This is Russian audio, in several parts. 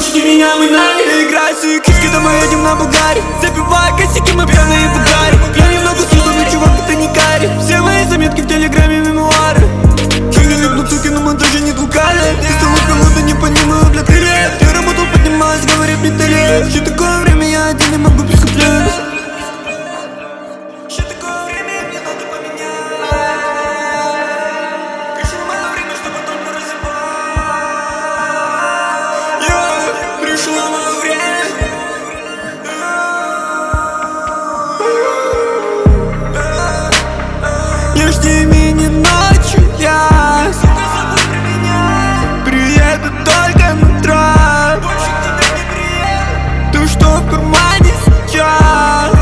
Хочешь меня, мы нами играй свои киски, да мы едем на Булгаре. Забивай косяки, мы пьяные бугари. Я немного слушаю, но чувак, это не карри. Все мои заметки в телеграме, мемуары. Чили ебнут, суки, но мы даже не толкали. Ты стала холодно, не понимаю, бля, ты лет. Я работал, поднималась, говорит мне ты лет. Что такое время, я один не могу прискуплять. Что такое время, мне надо поменять. Пришло мое время, чтобы только разъебать. Пришло мое время. Не жди меня ночью, я приеду только на трап. Больше к тебе не приеду. Ты что в кармане сейчас?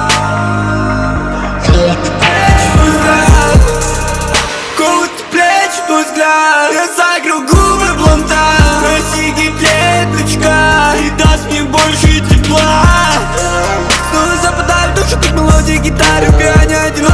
Колот плечи, твой взгляд. Я закрыл губы блонда. Красивый клеточка и даст мне больше тепла. Снова западаю в душу, как мелодия гитары. В пиане одинок.